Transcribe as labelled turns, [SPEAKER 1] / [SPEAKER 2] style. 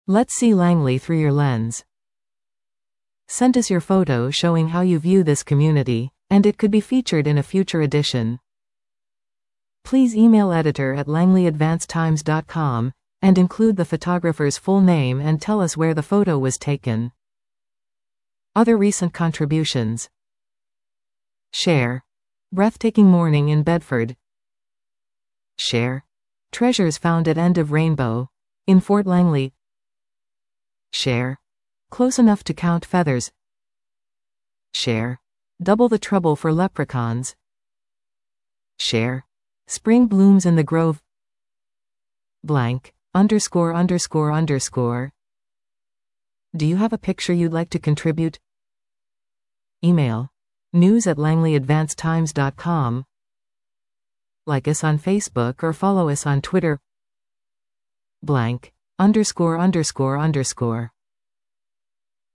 [SPEAKER 1] Let's see Langley through your lens. Send us your photo showing how you view this community, and it could be featured in a future edition. Please email editor@langleyadvancedtimes.com and include the photographer's full name and tell us where the photo was taken. Other recent contributions. Share. Breathtaking morning in Bedford. Share. Treasures found at end of rainbow in Fort Langley. Share. Close enough to count feathers. Share. Double the trouble for leprechauns. Share. Spring blooms in the grove. Blank. ____. Do you have a picture you'd like to contribute? Email news@langleyadvancedtimes.com. Like us on Facebook or follow us on Twitter. Blank. _____.